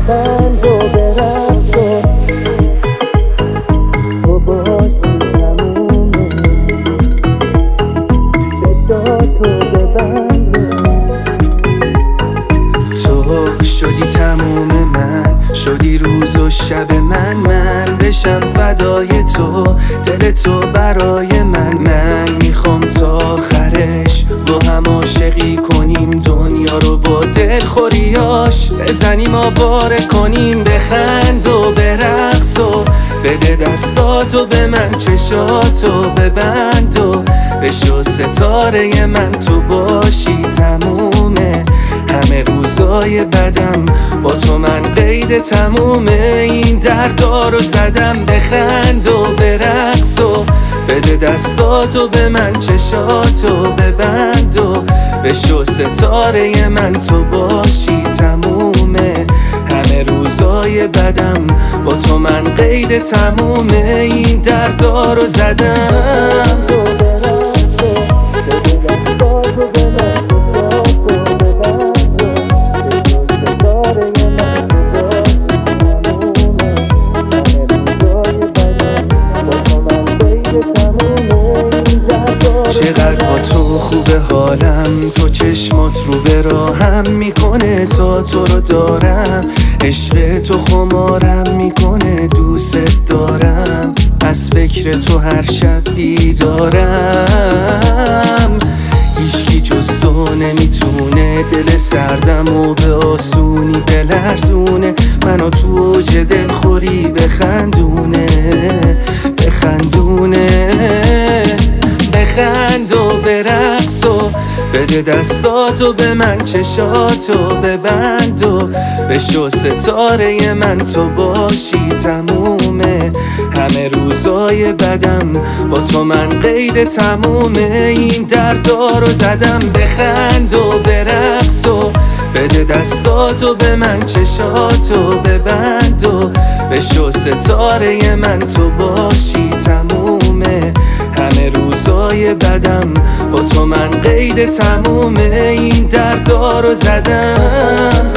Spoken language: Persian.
بخند و برقص و تو باشی تمومه، چشاتو ببند تو شدی تموم من، شدی روز و شب من بشم فدای تو، دل تو برای من میخوام تا آخرش با هم عاشقی کنیم، دنیا رو با دلخوریاش بزنیم آواره کنیم. بخند و برقص و بده دستاتو به من، چشاتو ببند و بشو ستاره من، تو باشی تمومه همه روزای بدم، با تو من قید تمومه، این دردا رو زدم. بخند و برقص و بده دستاتو به من، چشاتو ببند و بشو ستاره من، تو باشی تمومه همه روزای بدم، با تو من قید تمومه، این دردا رو زدم. چقدر با تو خوبه حالم، تو چشمات رو به راهم میکنه، تا تو رو دارم عشق تو خمارم میکنه، دوست دارم از فکر تو هر شب بیدارم. هیچکی جز تو نمیتونه دل سردم و به آسونی بلرزونه، منو تو اوج دلخوری بخندونه. بخند و برقص و بده دستاتو به من، چشاتو ببند و بشو ستاره من، تو باشی تمومه همه روزای بدم، با تو من قید تمومه، این دردا رو زدم. بخند و برقص و بده دستاتو به من، چشاتو ببند و بشو ستاره من، تو باشی تمومه همه روزای بدم، با تو من قید تمومه، این دردا رو زدم.